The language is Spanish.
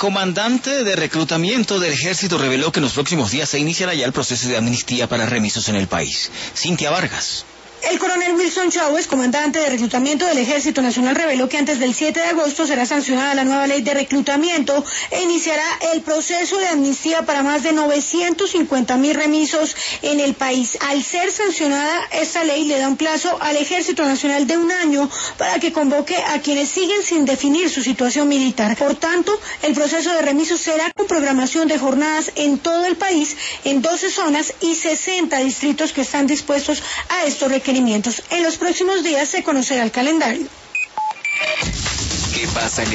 comandante de reclutamiento del ejército reveló que en los próximos días se iniciará ya el proceso de amnistía para remisos en el país. Cintia Vargas. El coronel Wilson Chávez, comandante de reclutamiento del Ejército Nacional, reveló que antes del 7 de agosto será sancionada la nueva ley de reclutamiento e iniciará el proceso de amnistía para más de 950.000 remisos en el país. Al ser sancionada, esta ley le da un plazo al Ejército Nacional de 1 año para que convoque a quienes siguen sin definir su situación militar. Por tanto, el proceso de remisos será con programación de jornadas en todo el país, en 12 zonas y 60 distritos que están dispuestos a estos requerimientos. En los próximos días se conocerá el calendario. ¿Qué pasa en